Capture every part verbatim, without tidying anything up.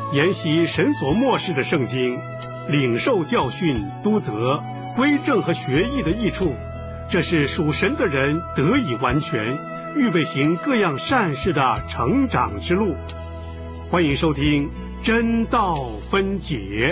研习神所默示的圣经，领受教训、督责、归正和学艺的益处，这是属神的人得以完全，预备行各样善事的成长之路。欢迎收听真道分解。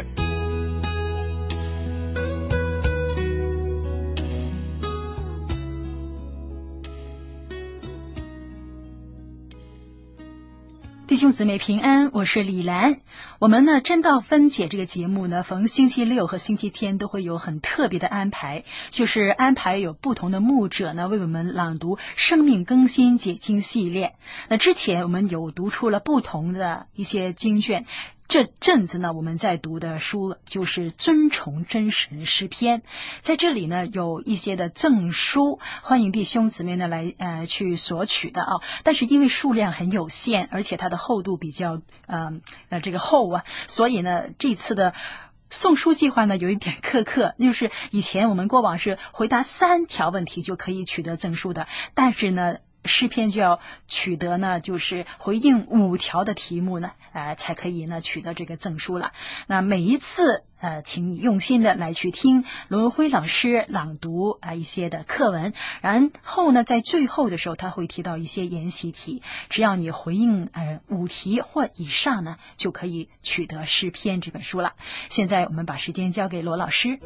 弟兄姊妹平安，我是李兰。我们呢真道分解这个节目呢，逢星期六和星期天都会有很特别的安排，就是安排有不同的牧者呢为我们朗读生命更新解经系列。那之前我们有读出了不同的一些经卷，这阵子呢我们在读的书就是尊崇真神诗篇，在这里呢有一些的赠书，欢迎弟兄姊妹呢来呃去索取的啊。但是因为数量很有限，而且它的厚度比较呃呃这个厚啊，所以呢这次的送书计划呢有一点苛刻，就是以前我们过往是回答三条问题就可以取得赠书的，但是呢诗篇就要取得呢，就是回应五条的题目呢，呃，才可以呢取得这个证书了。那每一次，呃，请你用心的来去听罗文辉老师朗读啊、呃、一些的课文，然后呢，在最后的时候他会提到一些研习题，只要你回应呃五题或以上呢，就可以取得诗篇这本书了。现在我们把时间交给罗老师。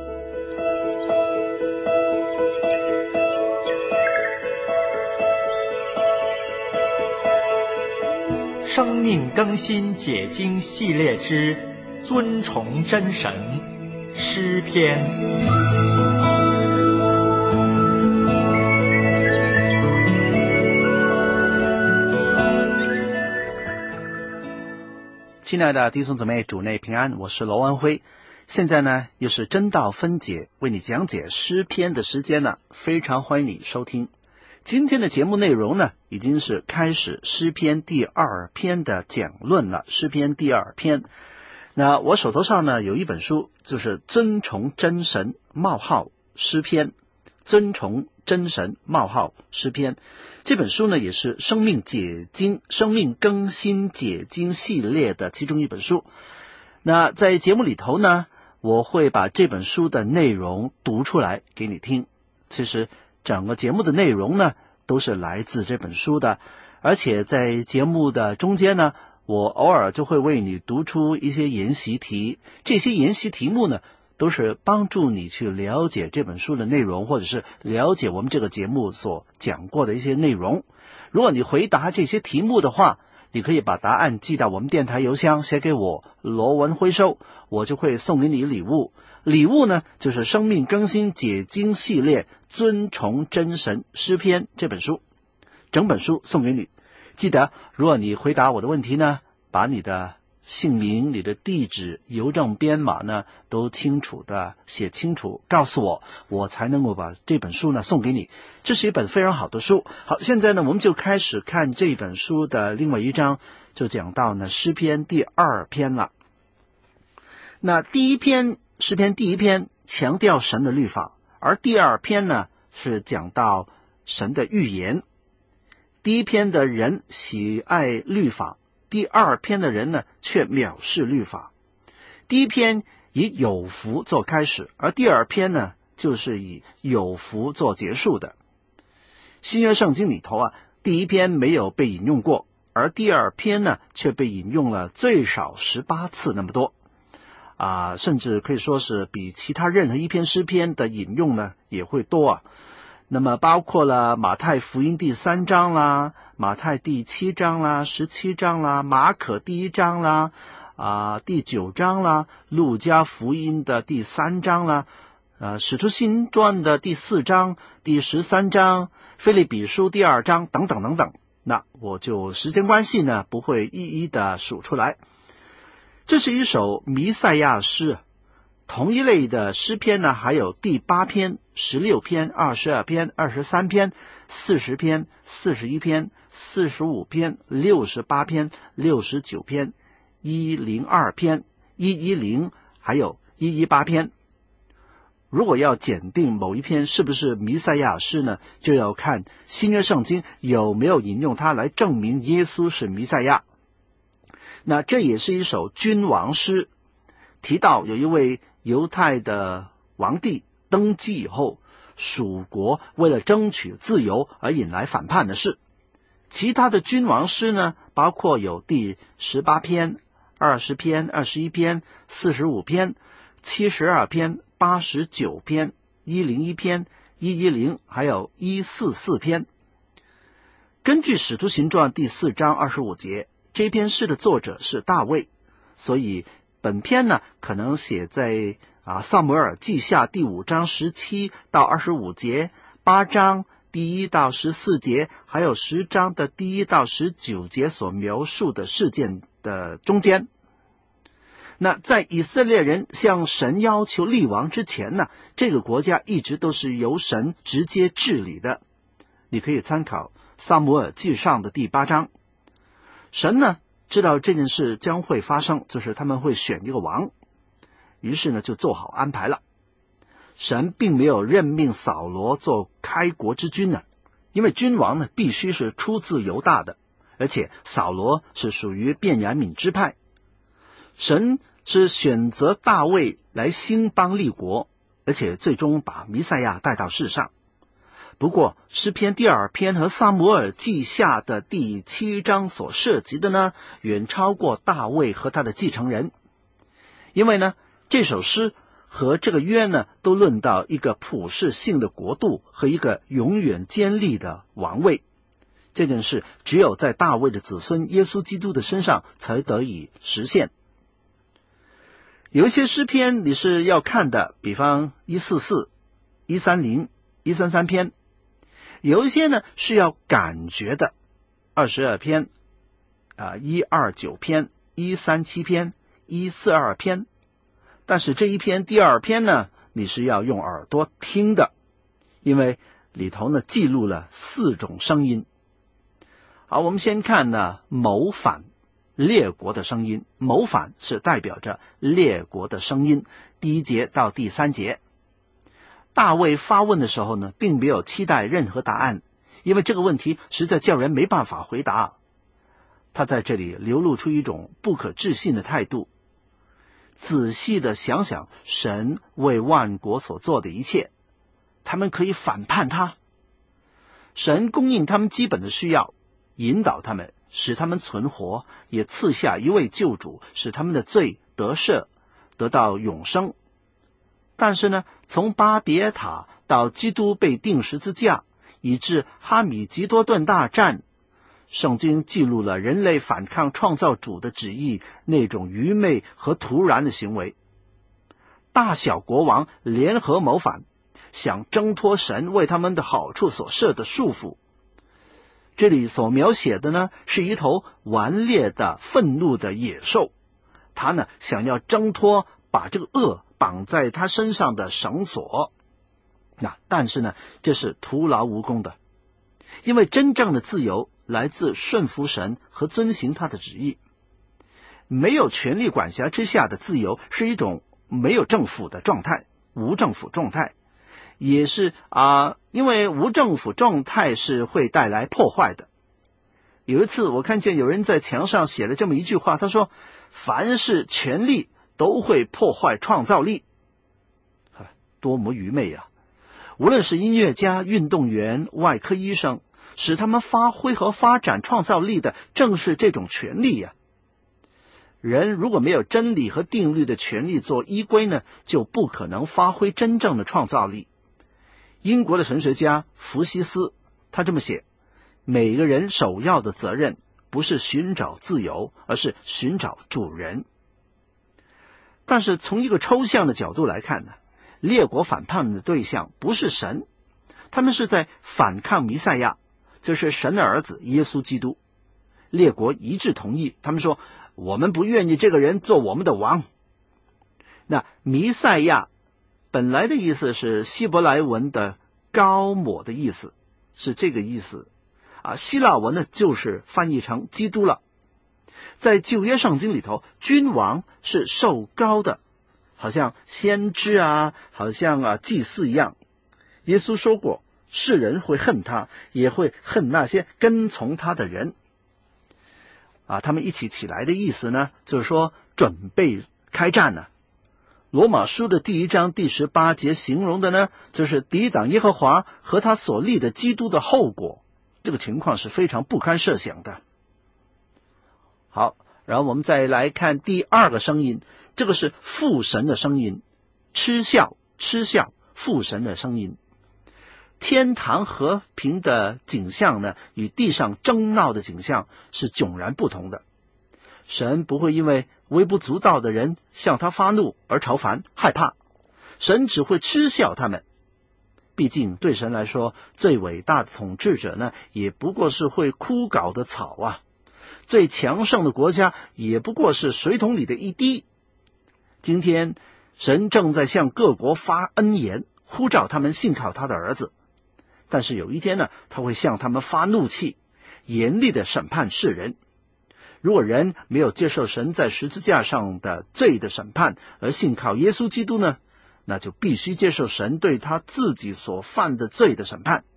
生命更新解经系列之尊崇真神诗篇。 亲爱的弟兄姊妹，主内平安，我是罗文辉。现在呢又是真道分解为你讲解诗篇的时间了，非常欢迎你收听。今天的节目内容呢，已经是开始诗篇第二篇的讲论了。诗篇第二篇，那我手头上呢有一本书，就是尊崇真神冒号诗篇，尊崇真神冒号诗篇。这本书呢也是生命解经、生命更新解经系列的其中一本书。那在节目里头呢，我会把这本书的内容读出来给你听。其实整个节目的内容呢都是来自这本书的，而且在节目的中间呢，我偶尔就会为你读出一些研习题，这些研习题目呢都是帮助你去了解这本书的内容，或者是了解我们这个节目所讲过的一些内容。如果你回答这些题目的话，你可以把答案寄到我们电台邮箱，写给我罗文辉收，我就会送给你礼物。礼物呢就是生命更新解经系列尊崇真神诗篇这本书，整本书送给你。记得如果你回答我的问题呢，把你的姓名、你的地址、邮政编码呢都清楚的写清楚告诉我，我才能够把这本书呢送给你。这是一本非常好的书。好，现在呢我们就开始看这本书的另外一章，就讲到呢诗篇第二篇了。那第一篇诗篇第一篇强调神的律法，而第二篇呢是讲到神的预言。第一篇的人喜爱律法，第二篇的人呢却藐视律法。第一篇以有福做开始，而第二篇呢就是以有福做结束的。新约圣经里头啊，第一篇没有被引用过，而第二篇呢却被引用了最少十八次那么多啊，甚至可以说是比其他任何一篇诗篇的引用呢也会多啊。那么包括了马太福音第三章啦，马太第七章啦，十七章啦，马可第一章啦，啊第九章啦，路加福音的第三章啦，呃使徒行传的第四章、第十三章、腓立比书第二章等等等等。那我就时间关系呢，不会一一的数出来。这是一首弥赛亚诗，同一类的诗篇呢还有第八篇、十六篇、二十二篇、二十三篇、四十篇、四十一篇、四十五篇、六十八篇、六十九篇、一零二篇、一一零，还有一一八篇。如果要检定某一篇是不是弥赛亚诗呢，就要看新约圣经有没有引用它来证明耶稣是弥赛亚。 那这也是一首君王诗，提到有一位犹太的王帝登基以后，蜀国为了争取自由而引来反叛的事。其他的君王诗呢，包括有第十八篇、二十篇、二十一篇、四十五篇、七十二篇、八十九篇、一零一篇、一一零，还有一四四篇。根据《使徒行传》第四章二十五节，这篇诗的作者是大卫，所以本篇呢可能写在啊撒母耳记下第五章十七到二十五节，八章第一到十四节，还有十章的第一到十九节所描述的事件的中间。那在以色列人向神要求立王之前呢，这个国家一直都是由神直接治理的。你可以参考撒母耳记上的第八章。神呢知道这件事将会发生，就是他们会选一个王，于是呢就做好安排了。神并没有任命扫罗做开国之君呢，因为君王呢必须是出自犹大的，而且扫罗是属于便雅悯支派。神是选择大卫来兴邦立国，而且最终把弥赛亚带到世上。不过诗篇第二篇和撒母耳记下的第七章所涉及的呢，远超过大卫和他的继承人。因为呢，这首诗和这个约呢，都论到一个普世性的国度和一个永远坚立的王位。这件事只有在大卫的子孙耶稣基督的身上才得以实现。有一些诗篇你是要看的，比方一四四、一三零、一三三篇。有一些呢是要感觉的，二十二篇、啊一二九篇、一三七篇、一四二篇。但是这一篇第二篇呢，你是要用耳朵听的，因为里头呢记录了四种声音。好，我们先看呢谋反，列国的声音。谋反是代表着列国的声音，第一节到第三节。大卫发问的时候呢，并没有期待任何答案，因为这个问题实在叫人没办法回答。他在这里流露出一种不可置信的态度。仔细的想想神为万国所做的一切，他们可以反叛他。神供应他们基本的需要，引导他们，使他们存活，也赐下一位救主，使他们的罪得赦，得到永生。但是呢，从巴别塔到基督被钉十字架，以致哈米吉多顿大战，圣经记录了人类反抗创造主的旨意那种愚昧和突然的行为。大小国王联合谋反，想挣脱神为他们的好处所设的束缚。这里所描写的呢，是一头顽劣的愤怒的野兽，他呢想要挣脱把这个恶绑在他身上的绳索。那但是呢，这是徒劳无功的，因为真正的自由来自顺服神和遵行他的旨意。没有权力管辖之下的自由是一种没有政府的状态，无政府状态，也是啊、呃，因为无政府状态是会带来破坏的。有一次我看见有人在墙上写了这么一句话，他说：凡是权力都会破坏创造力。多么愚昧啊！无论是音乐家、运动员、外科医生，使他们发挥和发展创造力的正是这种权利呀、啊。人如果没有真理和定律的权利做依归呢，就不可能发挥真正的创造力。英国的神学家福西斯他这么写：每个人首要的责任不是寻找自由，而是寻找主人。但是从一个抽象的角度来看呢，列国反叛的对象不是神，他们是在反抗弥赛亚，就是神的儿子耶稣基督。列国一致同意，他们说我们不愿意这个人做我们的王。那弥赛亚本来的意思是希伯来文的高抹的意思，是这个意思啊。希腊文呢就是翻译成基督了。在旧约圣经里头，君王是受膏的，好像先知啊，好像啊祭司一样。耶稣说过，世人会恨他，也会恨那些跟从他的人。 啊，他们一起起来的意思呢，就是说准备开战呢。罗马书的第一章第十八节形容的呢，就是抵挡耶和华和他所立的基督的后果。这个情况是非常不堪设想的。好，然后我们再来看第二个声音，这个是父神的声音，嗤笑，嗤笑，父神的声音。天堂和平的景象呢，与地上争闹的景象是迥然不同的。神不会因为微不足道的人向他发怒而愁烦害怕，神只会嗤笑他们。毕竟对神来说，最伟大的统治者呢，也不过是会枯槁的草啊；最强盛的国家也不过是水桶里的一滴。今天神正在向各国发恩言，呼召他们信靠他的儿子。但是有一天呢，他会向他们发怒气，严厉的审判世人。如果人没有接受神在十字架上的罪的审判，而信靠耶稣基督呢，那就必须接受神对他自己所犯的罪的审判。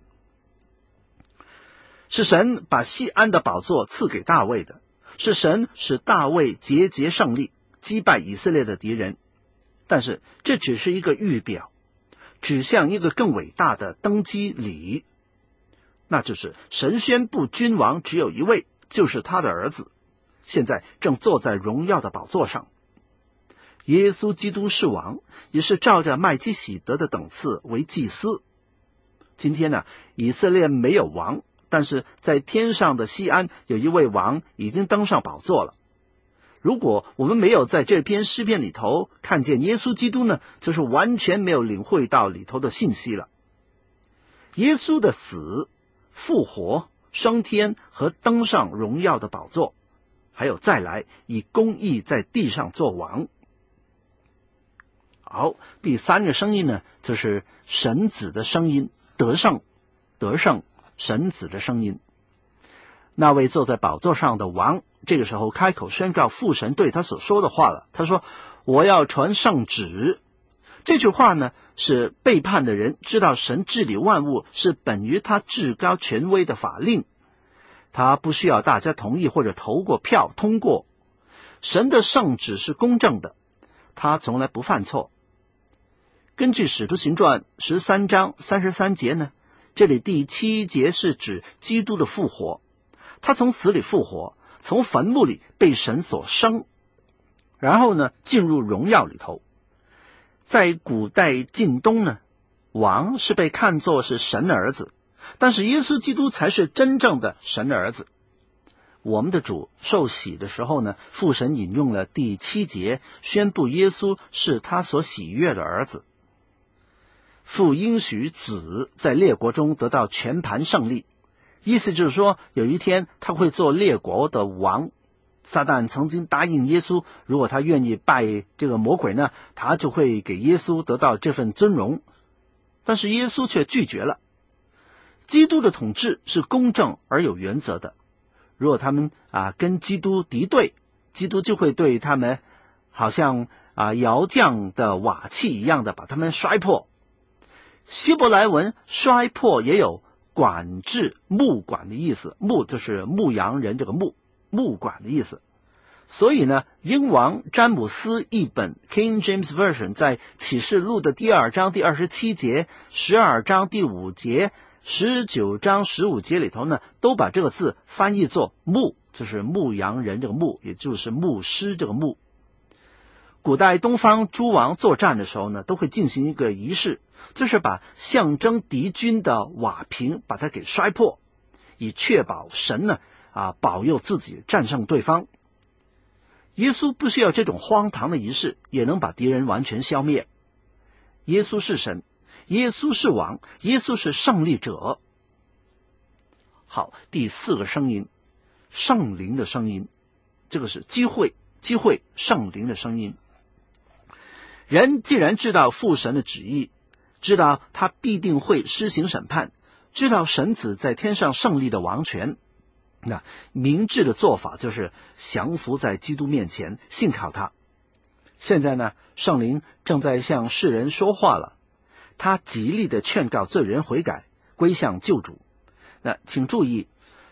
是神把锡安的宝座赐给大卫的，是神使大卫节节胜利，击败以色列的敌人。但是这只是一个预表，指向一个更伟大的登基礼，那就是神宣布君王只有一位，就是他的儿子，现在正坐在荣耀的宝座上。耶稣基督是王，也是照着麦基洗德的等次为祭司。今天呢，以色列没有王，但是在天上的锡安有一位王已经登上宝座了。如果我们没有在这篇诗篇里头看见耶稣基督呢，就是完全没有领会到里头的信息了。耶稣的死、复活、升天和登上荣耀的宝座，还有再来以公义在地上做王。好，第三个声音呢，就是神子的声音，得胜，得胜，神子的声音。那位坐在宝座上的王，这个时候开口宣告父神对他所说的话了。他说：我要传圣旨。这句话呢，是背叛的人知道神治理万物是本于他至高权威的法令，他不需要大家同意或者投过票通过。神的圣旨是公正的，他从来不犯错。根据使徒行传十三章三十三节呢，这里第七节是指基督的复活，他从死里复活，从坟墓里被神所生，然后呢进入荣耀里头。在古代近东呢，王是被看作是神的儿子，但是耶稣基督才是真正的神的儿子。我们的主受洗的时候呢，父神引用了第七节，宣布耶稣是他所喜悦的儿子。父应许子在列国中得到全盘胜利，意思就是说有一天他会做列国的王。撒旦曾经答应耶稣，如果他愿意拜这个魔鬼呢，他就会给耶稣得到这份尊荣，但是耶稣却拒绝了。基督的统治是公正而有原则的，如果他们啊跟基督敌对，基督就会对他们好像啊窑匠的瓦器一样的把他们摔破。希伯来文摔破也有管制、牧管的意思，牧就是牧羊人这个牧，牧管的意思。所以呢，英王詹姆斯译本 King James Version 在启示录的第二章第二十七节、十二章第五节、十九章十五节里头呢，都把这个字翻译作牧，就是牧羊人这个牧，也就是牧师这个牧。古代东方诸王作战的时候呢，都会进行一个仪式，就是把象征敌军的瓦瓶把它给摔破，以确保神呢啊保佑自己战胜对方。耶稣不需要这种荒唐的仪式，也能把敌人完全消灭。耶稣是神，耶稣是王，耶稣是胜利者。好，第四个声音，圣灵的声音，这个是机会，机会，圣灵的声音。人既然知道父神的旨意，知道他必定会施行审判，知道神子在天上胜利的王权，那明智的做法就是降服在基督面前，信靠他。现在呢，圣灵正在向世人说话了，他极力的劝告罪人悔改，归向救主。那请注意，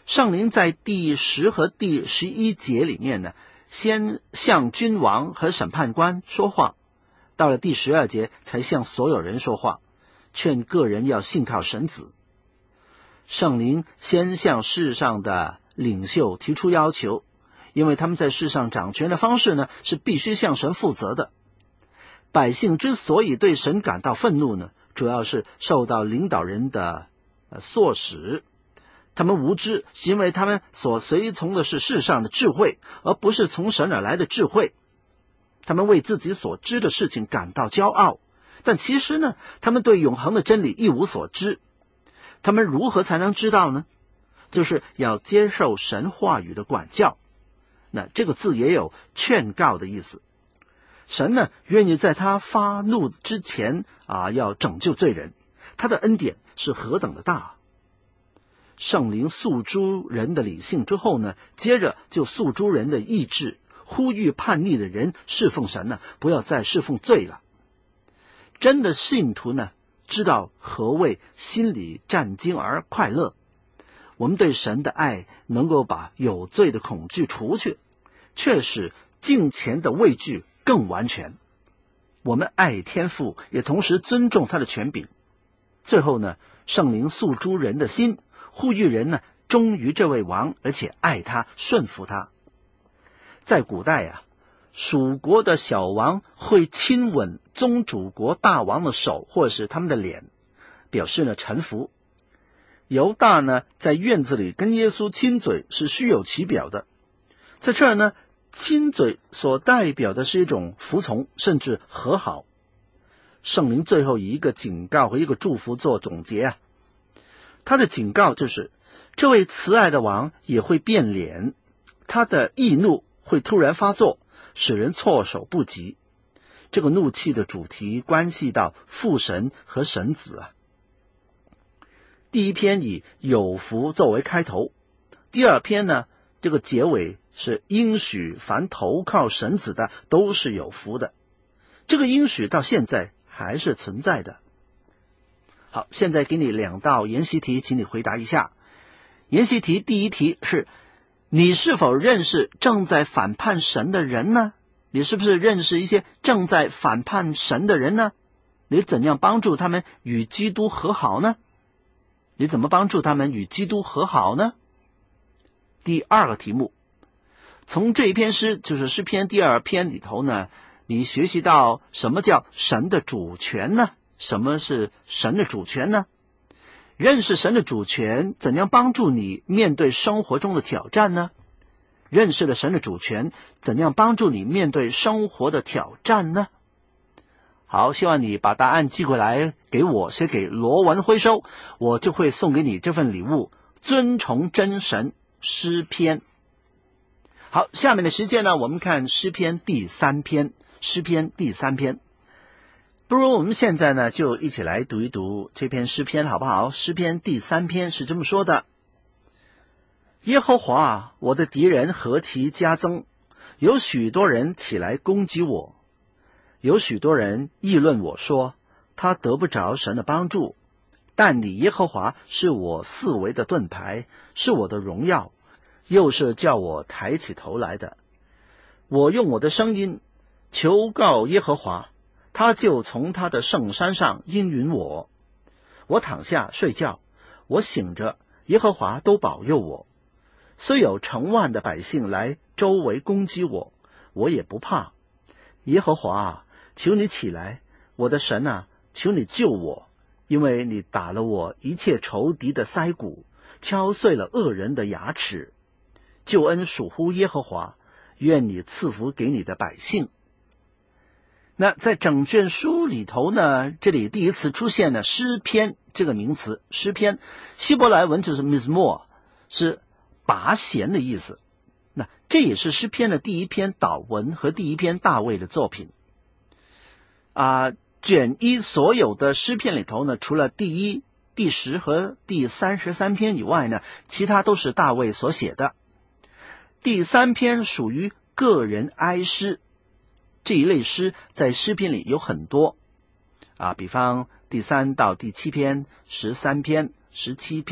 圣灵在第十和第十一节里面呢，先向君王和审判官说话，到了第十二节才向所有人说话，劝个人要信靠神子。圣灵先向世上的领袖提出要求，因为他们在世上掌权的方式呢，是必须向神负责的。百姓之所以对神感到愤怒呢，主要是受到领导人的呃唆使。他们无知，是因为他们所随从的是世上的智慧，而不是从神而来的智慧。他们为自己所知的事情感到骄傲，但其实呢，他们对永恒的真理一无所知。他们如何才能知道呢？就是要接受神话语的管教。那这个字也有劝告的意思。神呢，愿意在他发怒之前啊，要拯救罪人。他的恩典是何等的大！圣灵诉诸人的理性之后呢，接着就诉诸人的意志，呼吁叛逆的人侍奉神呢，不要再侍奉罪了。真的信徒呢，知道何谓心里战惊而快乐。我们对神的爱能够把有罪的恐惧除去，却使敬虔的畏惧更完全。我们爱天父，也同时尊重他的权柄。最后呢，圣灵诉诸人的心，呼吁人呢忠于这位王，而且爱他，顺服他。在古代啊，属国的小王会亲吻宗主国大王的手或者是他们的脸，表示呢臣服。犹大呢在院子里跟耶稣亲嘴是虚有其表的，在这儿呢，亲嘴所代表的是一种服从，甚至和好。圣灵最后以一个警告和一个祝福做总结啊，他的警告就是这位慈爱的王也会变脸，他的易怒会突然发作，使人措手不及。这个怒气的主题关系到父神和神子啊。第一篇以有福作为开头，第二篇呢，这个结尾是应许凡投靠神子的都是有福的。这个应许到现在还是存在的。好，现在给你两道研习题，请你回答一下。研习题第一题是，你是否认识正在反叛神的人呢？你是不是认识一些正在反叛神的人呢？你怎样帮助他们与基督和好呢？你怎么帮助他们与基督和好呢？第二个题目，从这一篇诗，就是诗篇第二篇里头呢，你学习到什么叫神的主权呢？什么是神的主权呢？认识神的主权，怎样帮助你面对生活中的挑战呢？认识了神的主权，怎样帮助你面对生活的挑战呢？好，希望你把答案寄过来给我，写给罗文辉收，我就会送给你这份礼物，尊崇真神诗篇。好，下面的时间呢，我们看诗篇第三篇。诗篇第三篇，不如我们现在呢，就一起来读一读这篇诗篇，好不好？诗篇第三篇是这么说的：耶和华，我的敌人何其加增，有许多人起来攻击我，有许多人议论我说，他得不着神的帮助。但你耶和华是我四围的盾牌，是我的荣耀，又是叫我抬起头来的。我用我的声音求告耶和华，他就从他的圣山上应允我。我躺下睡觉，我醒着，耶和华都保佑我。虽有成万的百姓来周围攻击我，我也不怕。耶和华啊，求你起来，我的神啊，求你救我，因为你打了我一切仇敌的腮骨，敲碎了恶人的牙齿。救恩属乎耶和华，愿你赐福给你的百姓。那在整卷书里头呢，这里第一次出现了诗篇这个名词。诗篇希伯来文就是 mizmor， 是拔弦的意思。那这也是诗篇的第一篇祷文和第一篇大卫的作品啊。卷一所有的诗篇里头呢，除了第一、第十和第三十三篇以外呢，其他都是大卫所写的。第三篇属于个人哀诗，这一类诗在诗篇里有很多啊，比方第三到第七篇、十三篇、十七篇、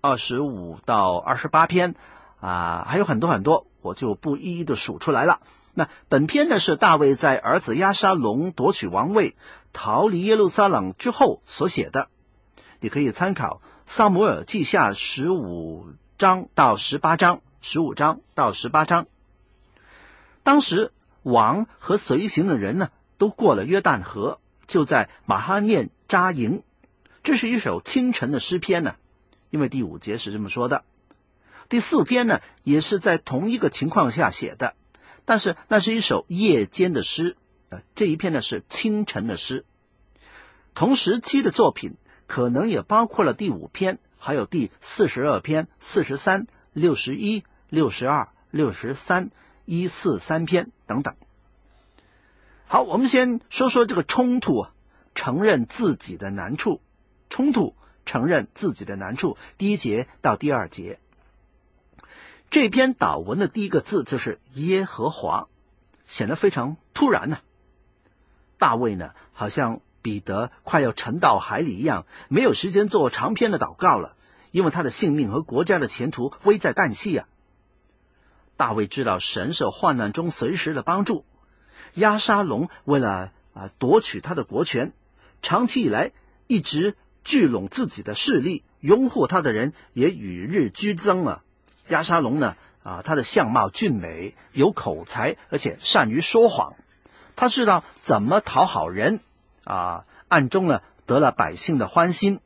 二十五到二十八篇啊，还有很多很多，我就不一一的数出来了。那本篇呢是大卫在儿子押沙龙夺取王位、逃离耶路撒冷之后所写的，你可以参考撒母耳记下十五章到十八章，十五章到十八章。当时王和随行的人呢，都过了约旦河，就在马哈念扎营。这是一首清晨的诗篇呢，因为第五节是这么说的。第四篇呢，也是在同一个情况下写的，但是那是一首夜间的诗，呃，这一篇呢是清晨的诗。同时期的作品可能也包括了第五篇，还有第四十二篇、四十三、六十一、六十二、六十三、一四三篇等等。好，我们先说说这个冲突啊，承认自己的难处。冲突，承认自己的难处，第一节到第二节。这篇祷文的第一个字就是耶和华，显得非常突然呢、啊。大卫呢，好像彼得快要沉到海里一样，没有时间做长篇的祷告了，因为他的性命和国家的前途危在旦夕啊。大卫知道神是患难中随时的帮助。押沙龙为了啊夺取他的国权，长期以来一直聚拢自己的势力，拥护他的人也与日俱增啊。押沙龙呢，啊，他的相貌俊美，有口才，而且善于说谎。他知道怎么讨好人，啊，暗中呢得了百姓的欢心。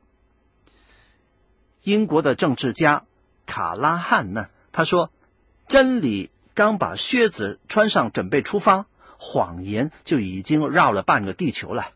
英国的政治家卡拉汉呢，他说：“真理刚把靴子穿上，准备出发，谎言就已经绕了半个地球了。”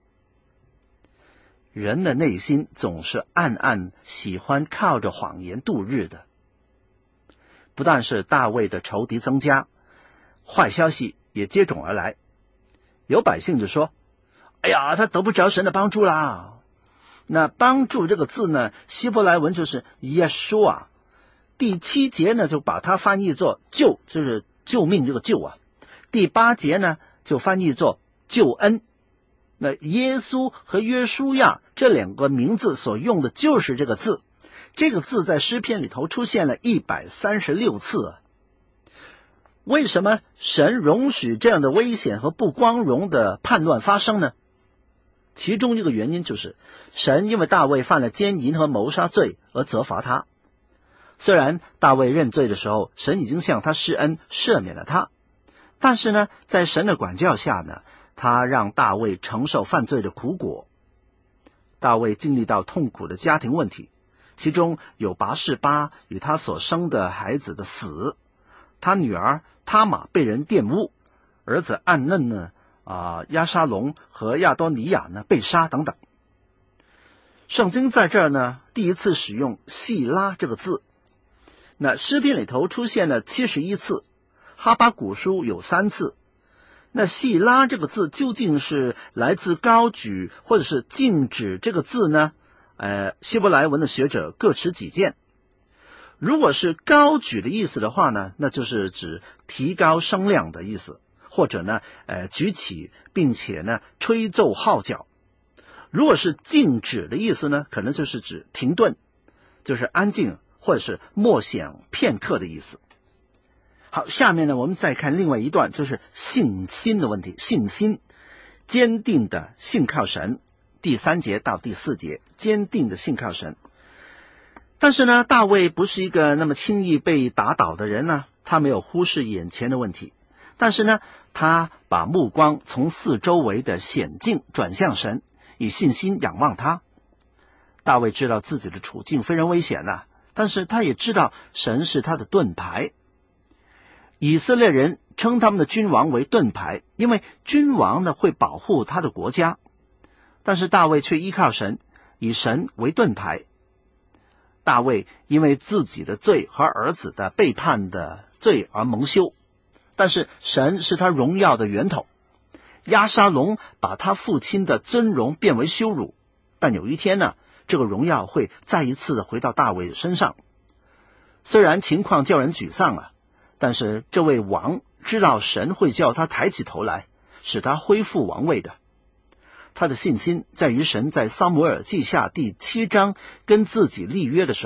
人的内心总是暗暗喜欢靠着谎言度日的。不但是大卫的仇敌增加，坏消息也接踵而来。有百姓就说：“哎呀，他得不着神的帮助啦。”那帮助这个字呢，希伯来文就是耶稣啊。第七节呢，就把它翻译作救，就是救命这个救啊。第八节呢，就翻译作救恩。那耶稣和约书亚这两个名字所用的就是这个字。这个字在诗篇里头出现了一百三十六次啊。为什么神容许这样的危险和不光荣的叛乱发生呢？其中一个原因就是神因为大卫犯了奸淫和谋杀罪而责罚他。虽然大卫认罪的时候，神已经向他施恩赦免了他，但是呢，在神的管教下呢，他让大卫承受犯罪的苦果。大卫经历到痛苦的家庭问题，其中有拔示巴与他所生的孩子的死，他女儿他玛被人玷污，儿子暗嫩呢啊，押沙龙和亚多尼亚呢被杀等等。圣经在这儿呢第一次使用细拉这个字，那诗篇里头出现了七十一次，哈巴谷书有三次。那细拉这个字究竟是来自高举或者是禁止这个字呢？呃，希伯来文的学者各持己见。如果是高举的意思的话呢，那就是指提高声量的意思，或者呢，呃，举起并且呢吹奏号角。如果是静止的意思呢，可能就是指停顿，就是安静或者是默想片刻的意思。好，下面呢，我们再看另外一段，就是信心的问题。信心，坚定的信靠神。第三节到第四节，坚定的信靠神。但是呢，大卫不是一个那么轻易被打倒的人呢，他没有忽视眼前的问题，但是呢，他把目光从四周围的险境转向神，以信心仰望他。大卫知道自己的处境非常危险啊，但是他也知道神是他的盾牌。以色列人称他们的君王为盾牌，因为君王呢会保护他的国家。但是大卫却依靠神，以神为盾牌。大卫因为自己的罪和儿子的背叛的罪而蒙羞，但是神是他荣耀的源头。押沙龙把他父亲的尊荣变为羞辱，但有一天呢，这个荣耀会再一次的回到大卫身上。虽然情况叫人沮丧啊，但是这位王知道神会叫他抬起头来，使他恢复王位的。他的信心在于神在撒母耳记下第七章跟自己立约的时候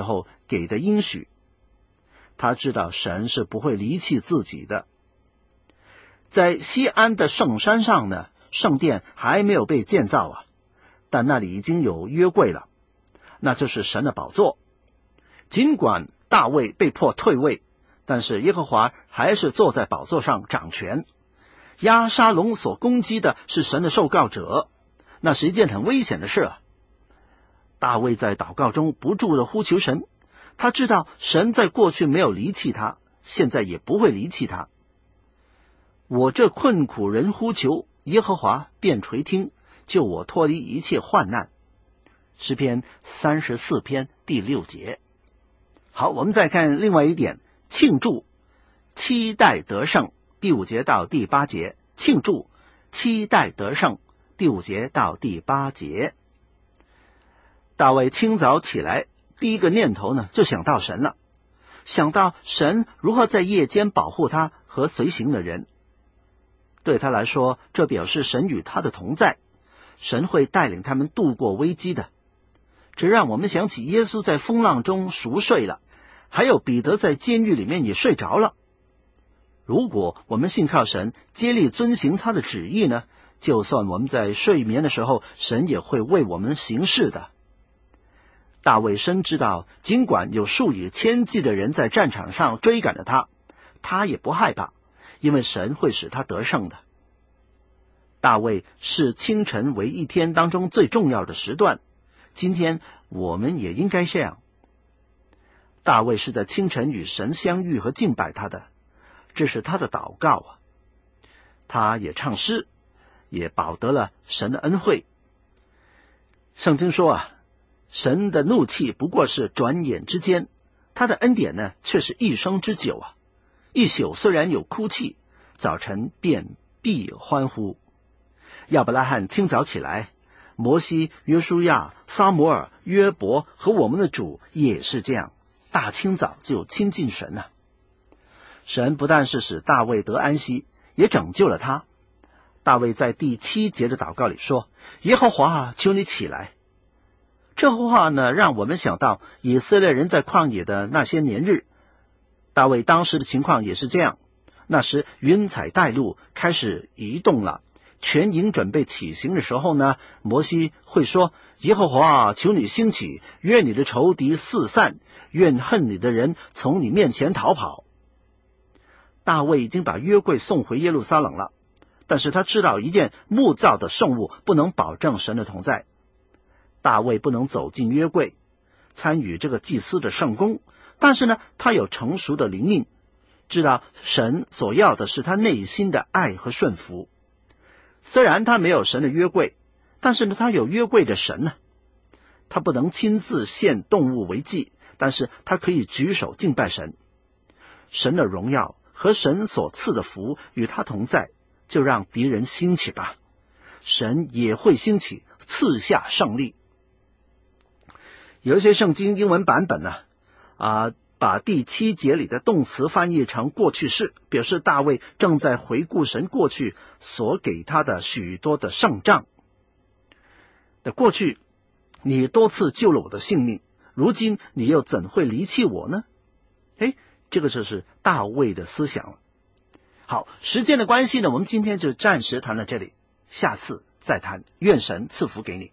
给的应许。他知道神是不会离弃自己的。在西安的圣山上呢，圣殿还没有被建造啊，但那里已经有约柜了，那就是神的宝座。尽管大卫被迫退位，但是耶和华还是坐在宝座上掌权。押沙龙所攻击的是神的受膏者，那是一件很危险的事啊。大卫在祷告中不住地呼求神，他知道神在过去没有离弃他，现在也不会离弃他。我这困苦人呼求，耶和华便垂听，救我脱离一切患难。诗篇三十四篇第六节。好，我们再看另外一点，庆祝期待得胜，第五节到第八节。庆祝期待得胜，第五节到第八节。大卫清早起来，第一个念头呢，就想到神了，想到神如何在夜间保护他和随行的人。对他来说，这表示神与他的同在，神会带领他们度过危机的。这让我们想起耶稣在风浪中熟睡了，还有彼得在监狱里面也睡着了。如果我们信靠神，竭力遵行他的旨意呢，就算我们在睡眠的时候，神也会为我们行事的。大卫深知道，尽管有数以千计的人在战场上追赶着他，他也不害怕，因为神会使他得胜的。大卫视清晨为一天当中最重要的时段，今天我们也应该这样。大卫是在清晨与神相遇和敬拜他的，这是他的祷告啊。他也唱诗，也保得了神的恩惠。圣经说啊，神的怒气不过是转眼之间，他的恩典呢，却是一生之久啊。一宿虽然有哭泣，早晨便必欢呼。亚伯拉罕清早起来，摩西、约书亚、撒母耳、约伯和我们的主也是这样，大清早就亲近神啊。神不但是使大卫得安息，也拯救了他。大卫在第七节的祷告里说，耶和华，求你起来。这话呢，让我们想到以色列人在旷野的那些年日。大卫当时的情况也是这样，那时云彩带路，开始移动了，全营准备起行的时候呢，摩西会说，耶和华，求你兴起，愿你的仇敌四散，愿恨你的人从你面前逃跑。大卫已经把约柜送回耶路撒冷了，但是他知道一件木造的圣物不能保证神的同在。大卫不能走进约柜，参与这个祭司的圣工，但是呢，他有成熟的灵命，知道神所要的是他内心的爱和顺服。虽然他没有神的约柜，但是呢，他有约柜的神呢。他不能亲自献动物为祭，但是他可以举手敬拜神。神的荣耀和神所赐的福与他同在，就让敌人兴起吧，神也会兴起，赐下胜利。有一些圣经英文版本呢，啊，把第七节里的动词翻译成过去式，表示大卫正在回顾神过去所给他的许多的胜仗。那过去你多次救了我的性命，如今你又怎会离弃我呢？诶，这个就是大卫的思想了。好，时间的关系呢，我们今天就暂时谈到这里，下次再谈。愿神赐福给你。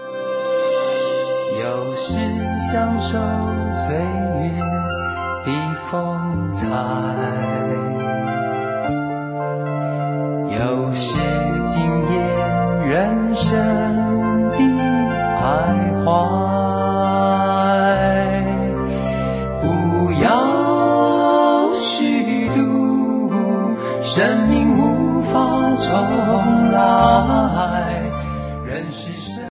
有时享受岁月的风采，有时惊艳人生的徘徊。不要虚度，生命无法重来，人是生